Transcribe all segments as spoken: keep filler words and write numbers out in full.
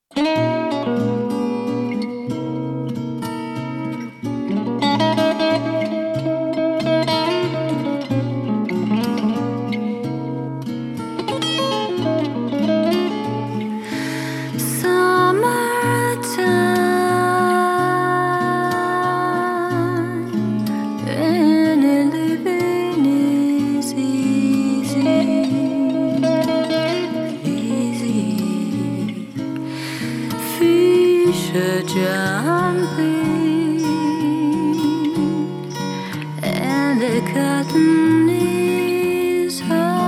Are jumping and the curtain is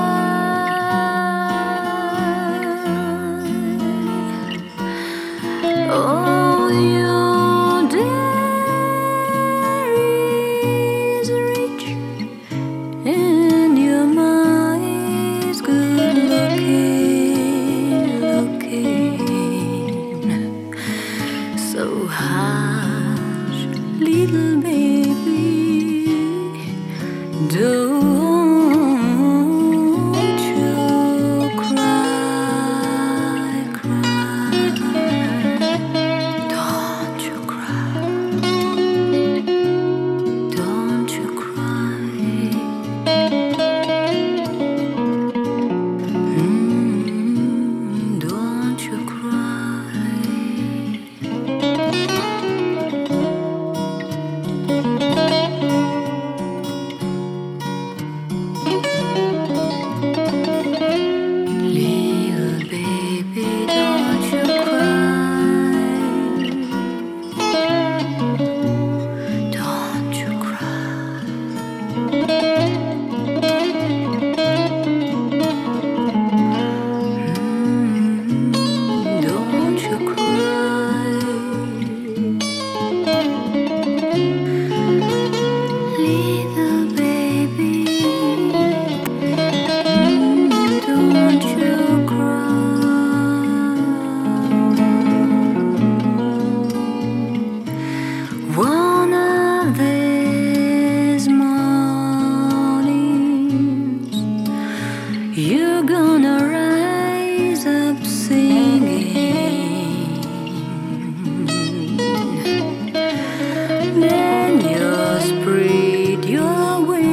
high. Oh, your day is rich and your mind is good looking, looking. So hush, little baby, don't you cry, cry. Don't you cry, don't you cry. Mm, don't you cry. Little baby, don't you cry. Don't you cry. Mm, don't you cry. Little baby, don't you cry. One of these mornings, you're gonna rise up singing. Then you'll spread your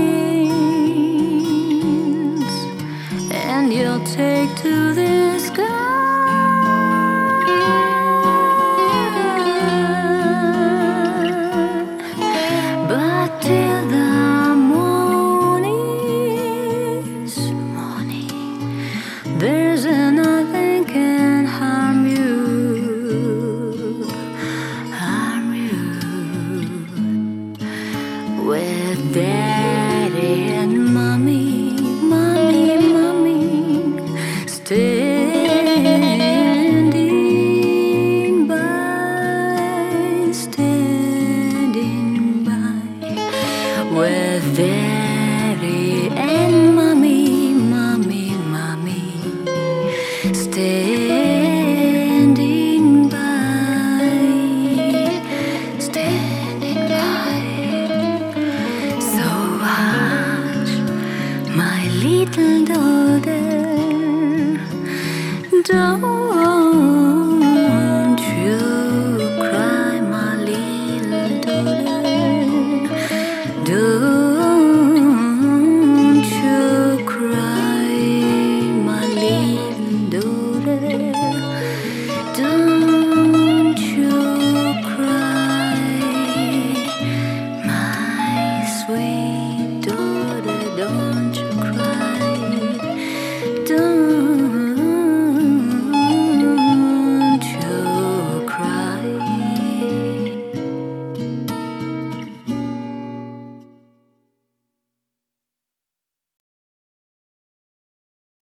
wings and you'll take to the sky. But till the morning's morning, there's nothing can harm you, harm you. With daddy and mommy, mommy, mommy, standing by, standing by. With daddy and mommy, mommy, mommy, standing by, standing by. So hush, my little daughter, don't